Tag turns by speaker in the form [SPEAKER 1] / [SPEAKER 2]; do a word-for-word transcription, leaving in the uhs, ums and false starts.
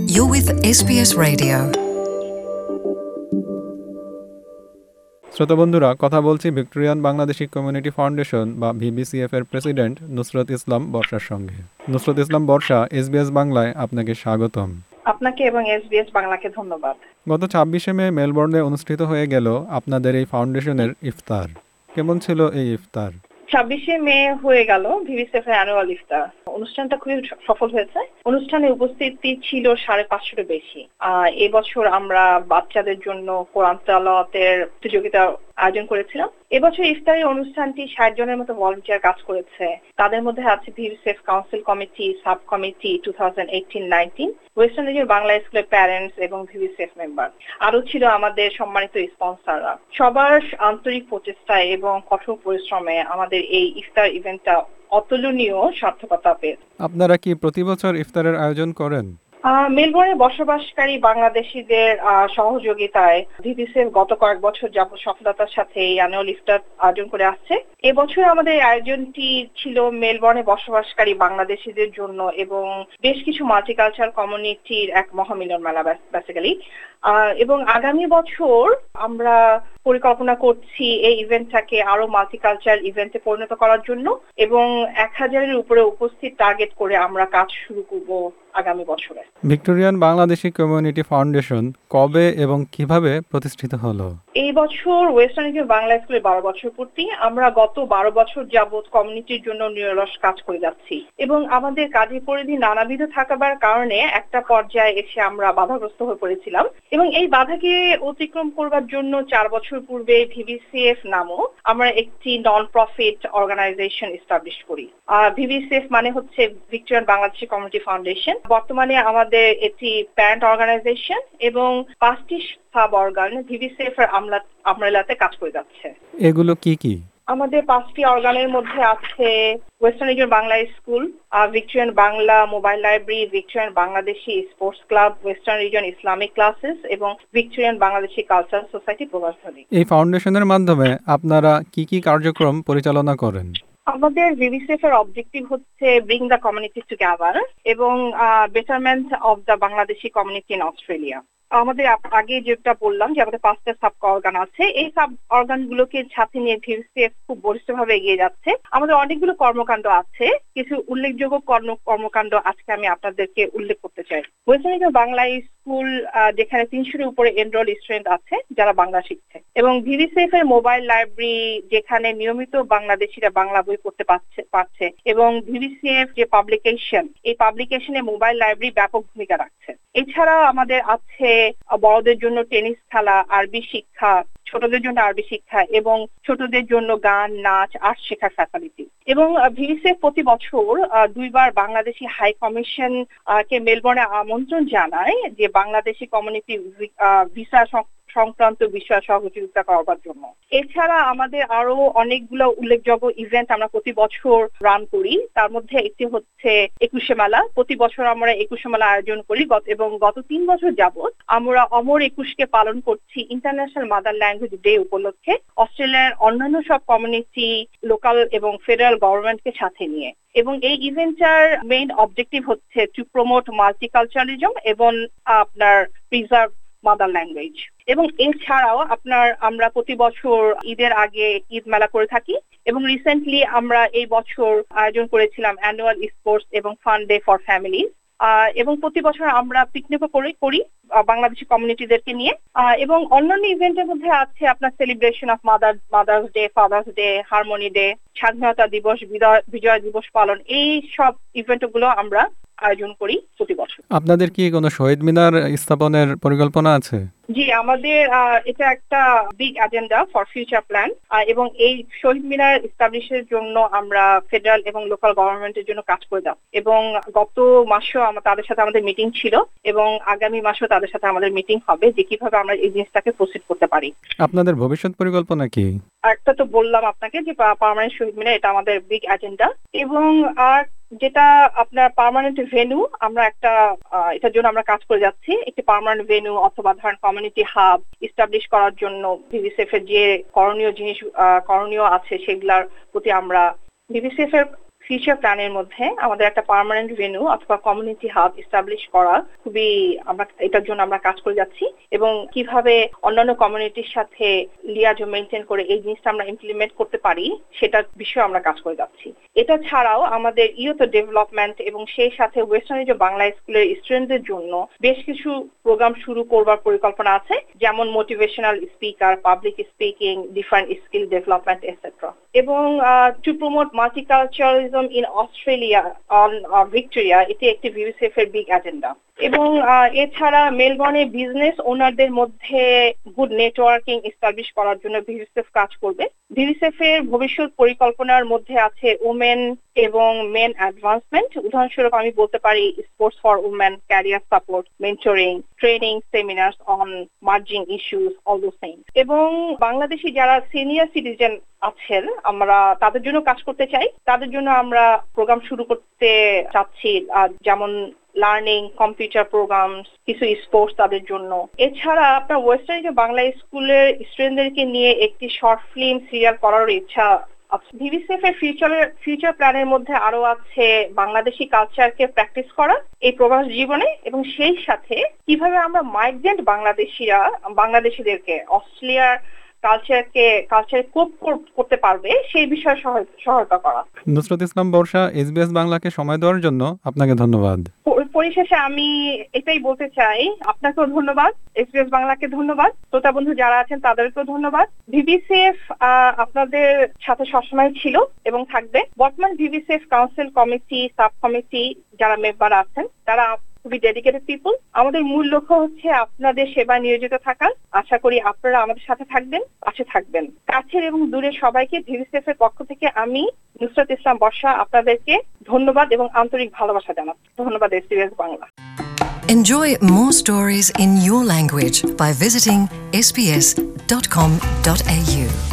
[SPEAKER 1] You're with S B S Radio.
[SPEAKER 2] শ্রোতা বন্ধুরা, কথা বলছি ভিক্টোরিয়ান বাংলাদেশি কমিউনিটি ফাউন্ডেশন বা ভিবিসিএফ এর প্রেসিডেন্ট নুসরত ইসলাম বর্ষার সঙ্গে। নুসরত ইসলাম বর্ষা, এসবিএস বাংলায় আপনাকে স্বাগতম।
[SPEAKER 3] আপনাকে এবং এসবিএস বাংলাকে ধন্যবাদ।
[SPEAKER 2] গত ছাব্বিশে মে মেলবোর্নে অনুষ্ঠিত হয়ে গেল আপনাদের এই ফাউন্ডেশনের ইফতার। কেমন ছিল এই ইফতার?
[SPEAKER 3] ছাব্বিশে মে হয়ে গেল ভিবিসিএফ এর অ্যানুয়াল ইফতার। অনুষ্ঠানটা খুবই সফল হয়েছে। অনুষ্ঠানে উপস্থিতি ছিল সাড়ে পাঁচশোর বেশি। আহ এবছর আমরা বাচ্চাদের জন্য কোরআন তেলাওয়াতের প্রতিযোগিতা আয়োজন করেছিলাম। এবছর ইফতারের অনুষ্ঠানটি ষাট জনের মতো ভলান্টিয়ার কাজ করেছে। তাদের মধ্যে আছে VBCF council committee, sub committee two thousand eighteen nineteen, western region Bangla স্কুলের প্যারেন্টস এবং ভিবিসিএফ মেম্বার। আরো ছিল আমাদের সম্মানিত স্পন্সররা। সবার আন্তরিক প্রচেষ্টায় এবং কঠোর পরিশ্রমে আমাদের এই ইফতার ইভেন্টটা অতুলনীয় সার্থকতা পেয়েছে।
[SPEAKER 2] আপনারা কি প্রতি বছর ইফতারের আয়োজন করেন?
[SPEAKER 3] মেলবোর্নে বসবাসকারী বাংলাদেশিদের সহযোগিতায় ভিবিসিএফ গত কয়েক বছর যাবত সফলতার সাথে এই অ্যানুয়াল ইফতার আয়োজন করে আসছে। এবছর আমাদের আয়োজনটি ছিল মেলবোর্নে বসবাসকারী বাংলাদেশিদের জন্য এবং বেশ কিছু মাল্টিকালচারাল কমিউনিটির এক মহামিলন মেলা বেসিক্যালি। এবং আগামী বছর আমরা পরিকল্পনা করছি এই ইভেন্টটাকে আরো মাল্টিকালচারাল ইভেন্টে পরিণত করার জন্য এবং এক হাজারের উপরে উপস্থিত টার্গেট করে আমরা কাজ শুরু করব আগামী বছরে।
[SPEAKER 2] ভিক্টোরিয়ান বাংলাদেশি কমিউনিটি ফাউন্ডেশন কবে এবং কিভাবে প্রতিষ্ঠিত হলো?
[SPEAKER 3] এই বছর ওয়েস্টার্ন রিজিয়ন বাংলা স্কুলের বারো বছর পূর্তি। আমরা গত বারো বছর যাবৎ কমিউনিটির জন্য নিরলস কাজ করে যাচ্ছি এবং আমাদের কাজের পরিধি নানাবিধ থাকার কারণে একটা পর্যায়ে এসে আমরা বাধাগ্রস্ত হয়ে পড়েছিলাম এবং এই বাধাকে অতিক্রম করবার জন্য চার বছর পূর্বে ভিবিসিএফ নামক আমরা একটি নন প্রফিট অর্গানাইজেশন এস্টাবলিশ করি। ভিবিসিএফ মানে হচ্ছে ভিক্টোরিয়ান বাংলাদেশি কমিউনিটি ফাউন্ডেশন। বর্তমানে আমাদের এটি প্যারেন্ট অর্গানাইজেশন এবং পাঁচটি সাব অর্গান ভিবিসিএফ এর আমলাতে কাজ করে যাচ্ছে।
[SPEAKER 2] এগুলো কি কি?
[SPEAKER 3] আমাদের পাঁচটি অর্গানের মধ্যে আছে western region Bangla school, Victorian Bangla mobile library, Victorian Bangladeshi sports club, western region Islamic classes এবং ভিক্টোরিয়ান বাংলাদেশি কালচারাল সোসাইটি প্রভাবশালী।
[SPEAKER 2] এই ফাউন্ডেশনের মাধ্যমে আপনারা কি কি কার্যক্রম পরিচালনা করেন?
[SPEAKER 3] আমাদের ভিবিসিএফ এর অবজেক্টিভ হচ্ছে ব্রিং দ্য কমিউনিটি টুগেদার এবং betterment of the Bangladeshi community in Australia. আমাদের আগে যেটা বললাম যে আমাদের পাঁচটা সাব অর্গান আছে, এই সাব অর্গান গুলোকে সাথে নিয়ে ভিবিসিএফ খুব বলিষ্ঠভাবে এগিয়ে যাচ্ছে। আমাদের অনেকগুলো কর্মকাণ্ড আছে, কিছু উল্লেখযোগ্য কর্মকাণ্ড আজকে আমি আপনাদেরকে উল্লেখ করতে চাই। ওয়েস্টার্ন রিজিয়ন বাংলা স্কুল যেখানে তিনশোর উপরে এনরোল স্টুডেন্ট আছে যারা বাংলা শিখছে এবং ভিবিসিএফ এর মোবাইল লাইব্রেরি যেখানে নিয়মিত বাংলাদেশিরা বাংলা বই পড়তে পারছে পারছে এবং ভিবিসিএফ যে পাবলিকেশন, এই পাবলিকেশনে মোবাইল লাইব্রেরি ব্যাপক ভূমিকা রাখছে। এছাড়া আমাদের আছে বড়দের জন্য টেনিস খেলা, আরবি শিক্ষা, ছোটদের জন্য আরবি শিক্ষা এবং ছোটদের জন্য গান, নাচ, আর্ট শেখার ফ্যাসিলিটি। এবং ভিবিসিএফ প্রতি বছর দুইবার বাংলাদেশি হাই কমিশন কে মেলবোর্নে আমন্ত্রণ জানায় যে বাংলাদেশি কমিউনিটি ভিসা সংক্রান্ত বিষয় সহযোগিতা করবার জন্য। এছাড়া আমাদের আরো অনেকগুলো উল্লেখযোগ্য ইভেন্ট আমরা প্রতি বছর রান করি। তার মধ্যে একটি হচ্ছে একুশে মেলা। প্রতি বছর আমরা একুশে মেলা আয়োজন করি এবং গত তিন বছর যাবৎ আমরা অমর একুশকে পালন করছি ইন্টারন্যাশনাল মাদার ল্যাঙ্গুয়েজ ডে উপলক্ষে অস্ট্রেলিয়ার অন্যান্য সব কমিউনিটি, লোকাল এবং ফেডারেল গভর্নমেন্টকে সাথে নিয়ে। এবং এই ইভেন্টটার মেইন অবজেক্টিভ হচ্ছে টু প্রমোট মাল্টিকালচারালিজম এবং আপনার প্রিজার্ভ মাদার ল্যাঙ্গুয়েজ। এবং এছাড়াও আপনার আমরা প্রতি বছর ঈদের আগে ঈদ মেলা করে থাকি এবং রিসেন্টলি আমরা এই বছর আয়োজন করেছিলাম অ্যানুয়াল স্পোর্টস এবং ফান ডে ফর ফ্যামিলি এবং প্রতি বছর আমরা পিকনিকও করি করি বাংলাদেশি কমিউনিটিদেরকে নিয়ে। এবং অন্যান্য ইভেন্টের মধ্যে আছে আপনার celebration of mother mother's day, father's day, harmony day, স্বাধীনতা দিবস, বিজয় দিবস পালন, এই সব ইভেন্টগুলো আমরা আয়োজন করি প্রতি বছর।
[SPEAKER 2] আপনাদের কি কোনো শহীদ মিনার স্থাপনের পরিকল্পনা আছে?
[SPEAKER 3] জি, আমাদের এটা একটা big agenda for future plan এবং এই শহীদ মিনার এস্টাবলিশের জন্য আমরা ফেডারেল এবং লোকাল গভর্নমেন্টের জন্য কাজ করে যাচ্ছি এবং গত মাসেও তাদের সাথে আমাদের মিটিং ছিল এবং আগামী মাসেও তাদের সাথে আমাদের মিটিং হবে যে কিভাবে আমরা এই জিনিসটাকে প্রসিড করতে পারি।
[SPEAKER 2] আপনাদের ভবিষ্যৎ পরিকল্পনা কি?
[SPEAKER 3] একটা তো বললাম আপনাকে যে পার্মানেন্ট শহীদ মিনার, এটা আমাদের বিগ এজেন্ডা এবং আর যেটা আপনার পার্মানেন্ট ভেন্যু, আমরা একটা এটার জন্য আমরা কাজ করে যাচ্ছি। একটি পার্মানেন্ট ভেন্যু অথবা ধরেন কমিউনিটি হাব এস্টাবলিশ করার জন্য ভিবিসিএফ এর যে করণীয় জিনিস করণীয় আছে সেগুলার প্রতি আমরা ভিবিসিএফ এর ফিউচার প্ল্যানের মধ্যে আমাদের একটা পার্মানেন্ট ভেন্যু অথবা কমিউনিটি হাব এস্টাবলিশ করা খুবই, আমরা এটার জন্য আমরা কাজ করে যাচ্ছি এবং কিভাবে অন্যান্য কমিউনিটির সাথে লিয়াজো মেনটেন করে এই জিনিসটা আমরা ইমপ্লিমেন্ট করতে পারি সেটার বিষয়ে আমরা কাজ করে যাচ্ছি। এটা ছাড়াও আমাদের ইয়ুথ ডেভেলপমেন্ট এবং সেই সাথে ওয়েস্টার্ন রিজন বাংলা স্কুলের স্টুডেন্টদের জন্য বেশ কিছু প্রোগ্রাম শুরু করবার পরিকল্পনা আছে, যেমন motivational speaker, public speaking, different skill development etcetera. এবং to promote multiculturalism in Australia on Victoria, এটি একটি ভিভিসিএফ এর বিগ এজেন্ডা। এবং এছাড়া মেলবোর্নে বিজনেস ওনারদের মধ্যে গুড নেটওয়ার্কিং এস্টাবলিশ করার জন্য ভিভিসিএফ কাজ করবে। ভিভিসিএফ এর ভবিষ্যৎ পরিকল্পনার মধ্যে আছে ওমেন এবং মেন অ্যাডভান্সমেন্ট। উদাহরণস্বরূপ আমি বলতে পারি sports for women, career support, mentoring, training, seminars on merging issues, all those things. এবং বাংলাদেশি যারা সিনিয়র সিটিজেন আছেন আমরা তাদের জন্য কাজ করতে চাই, তাদের জন্য আমরা প্রোগ্রাম শুরু করতে চাচ্ছি, যেমন লার্নিং, কম্পিউটার প্রোগ্রাম, কিছু স্পোর্টস তাদের জন্য। এছাড়া আপনার ওয়েস্টার্ন যে বাংলা স্কুলের স্টুডেন্টদেরকে নিয়ে একটি শর্ট ফিল্ম সিরিয়াল করার ইচ্ছা। ভিভিসিএফ এর ফিউচারের ফিউচার প্ল্যানের মধ্যে আরো আছে বাংলাদেশি কালচারকে প্র্যাকটিস করা এই প্রবাস জীবনে, এবং সেই সাথে কিভাবে আমরা মাইগ্রেন্ট বাংলাদেশিরা বাংলাদেশিদেরকে অস্ট্রেলিয়ার কালচারকে কালচারে কোপ করতে পারবে সেই বিষয়ে সহায়তা করা।
[SPEAKER 2] নুসরত ইসলাম বর্ষা, এসবিএস বাংলাকে সময় দেওয়ার জন্য আপনাকে ধন্যবাদ।
[SPEAKER 3] পরিশেষে আমি এটাই বলতে চাই, আপনাকেও ধন্যবাদ, এসবিএস বাংলাকে ধন্যবাদ, শ্রোতা বন্ধু যারা আছেন তাদেরকেও ধন্যবাদ। ভিভিসিএফ আপনাদের সাথে সবসময় ছিল এবং থাকবে। বর্তমান VVCF council committee, sub committee যারা মেম্বার আছেন তারা খুবই ডেডিকেটেড পিপল। আমাদের মূল লক্ষ্য হচ্ছে আপনাদের সেবায় নিয়োজিত থাকা। আশা করি আপনারা আমাদের সাথে থাকবেন, পাশে থাকবেন। কাছের এবং দূরের সবাইকে ভিভিসিএফ এর পক্ষ থেকে আমি নুসরত ইসলাম বর্ষা আপনাদেরকে ধন্যবাদ এবং আন্তরিক ভালোবাসা জানাচ্ছি। ধন্যবাদ SBS Bangla.
[SPEAKER 1] Enjoy more stories in your language by visiting s b s dot com dot a u.